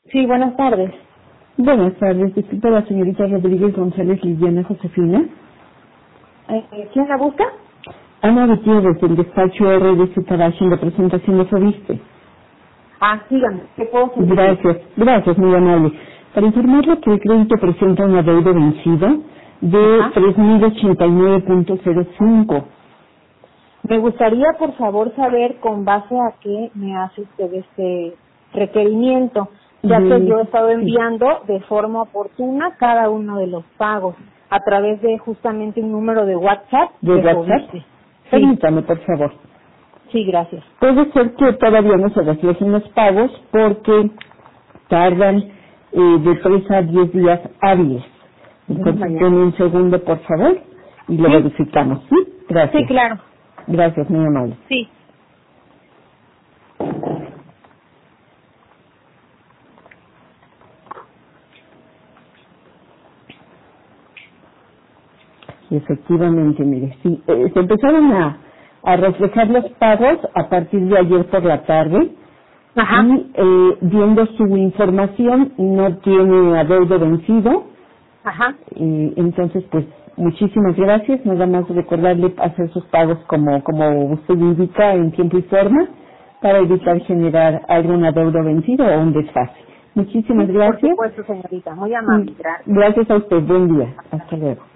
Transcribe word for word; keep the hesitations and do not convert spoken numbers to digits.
Sí, buenas tardes. Buenas tardes, disculpe la señorita Rodríguez González Liliana Josefina. Eh, ¿Quién la busca? Ana Gutiérrez, del despacho R D C Tarashi en representación de Fobiste. Ah, dígame, ¿qué puedo servir? Gracias, gracias, muy amable. Para informarle que el crédito presenta un adeudo vencido de Ajá. tres mil ochenta y nueve punto cero cinco. Me gustaría, por favor, saber con base a qué me hace usted este requerimiento, ya que yo he estado enviando de forma oportuna cada uno de los pagos a través de justamente un número de WhatsApp ¿De de WhatsApp? Fobiste. Sí, Permítame, por favor. sí, gracias. Puede ser que todavía no se reflejen los pagos porque tardan eh, de tres a diez días hábiles. Entonces, Mañana. denme un segundo, por favor, y lo Sí, verificamos. ¿Sí? Gracias. sí, claro. Gracias, muy amable. Sí. Efectivamente, mire, sí, eh, se empezaron a, a reflejar los pagos a partir de ayer por la tarde Ajá. y eh, viendo su información no tiene adeudo vencido, Ajá. y entonces pues muchísimas gracias, nada más recordarle hacer sus pagos como, como usted indica en tiempo y forma para evitar generar algún adeudo vencido o un desfase. Muchísimas Sí, por gracias supuesto, señorita. Muy y amable. Gracias. gracias a usted, buen día, hasta luego.